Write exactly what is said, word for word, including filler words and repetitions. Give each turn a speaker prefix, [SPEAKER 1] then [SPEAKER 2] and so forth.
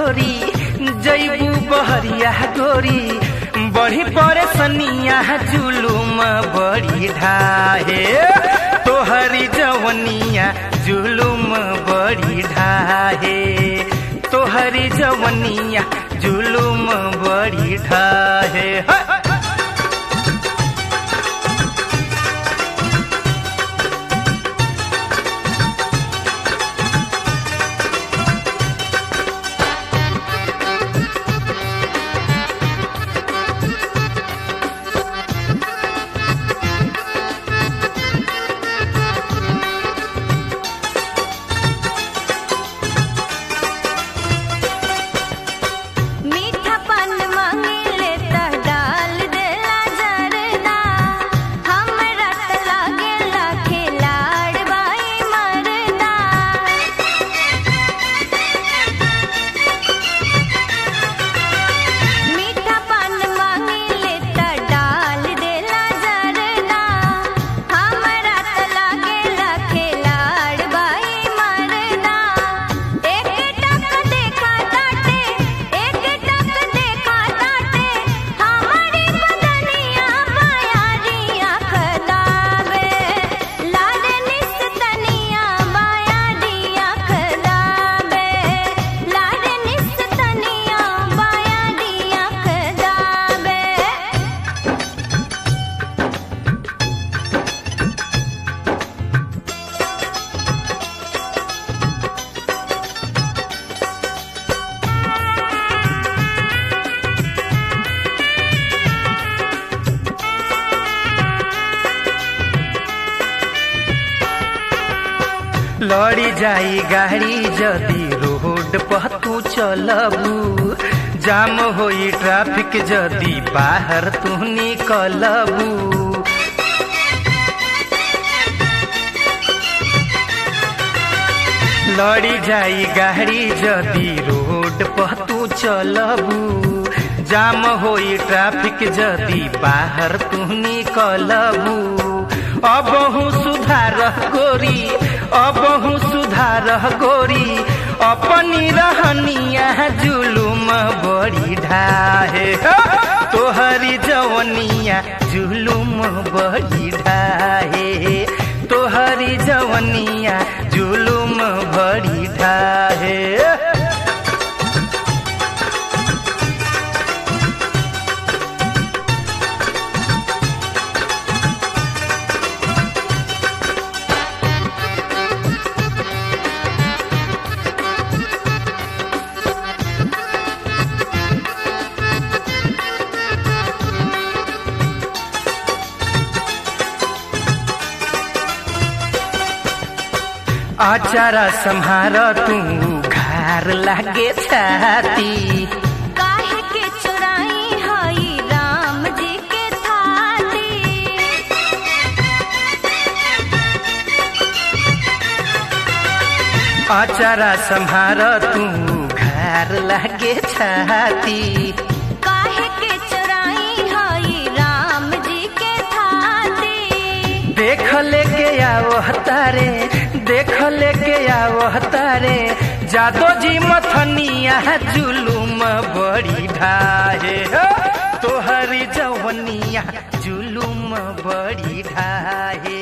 [SPEAKER 1] गोरी जैबू बहरिया गोरी बड़ी परेशानिया जुलुम बड़ी ढाहे तोहरी जवनिया जुलुम बड़ी ढाहे तोहरी जवनिया जुलुम बड़ी ढाहे। लड़ी जाई गाड़ी जदी रोड पर तू चलबू जाम होई ट्रैफिक जदी बाहर तू निकलबू लड़ी जाई गाड़ी जदी रोड पर तू चलबू जाम होई ट्रैफिक जदी बाहर तू निकलबू अबहु सुधार गोरी अबहु सुधार गोरी अपनी रहनिया जुलुम बड़ी ढाहे तोहरी जवनिया जुलुम बड़ी ढाहे तोहरी जवनिया जुलुम बड़ी ढाहे। आचारा संहार तू घर लागे छाती
[SPEAKER 2] काहे के चुराई हई राम जी के थाती
[SPEAKER 1] आचारा संहार तू घर लागे छाती
[SPEAKER 2] काहे के चुराई हई राम जी के थाती
[SPEAKER 1] देख लेके आओ तारे देख लेके आओ तारे जादो जी मथनिया जुलुम बड़ी ढाहे तोहरी जवनिया जुलुम बड़ी ढाहे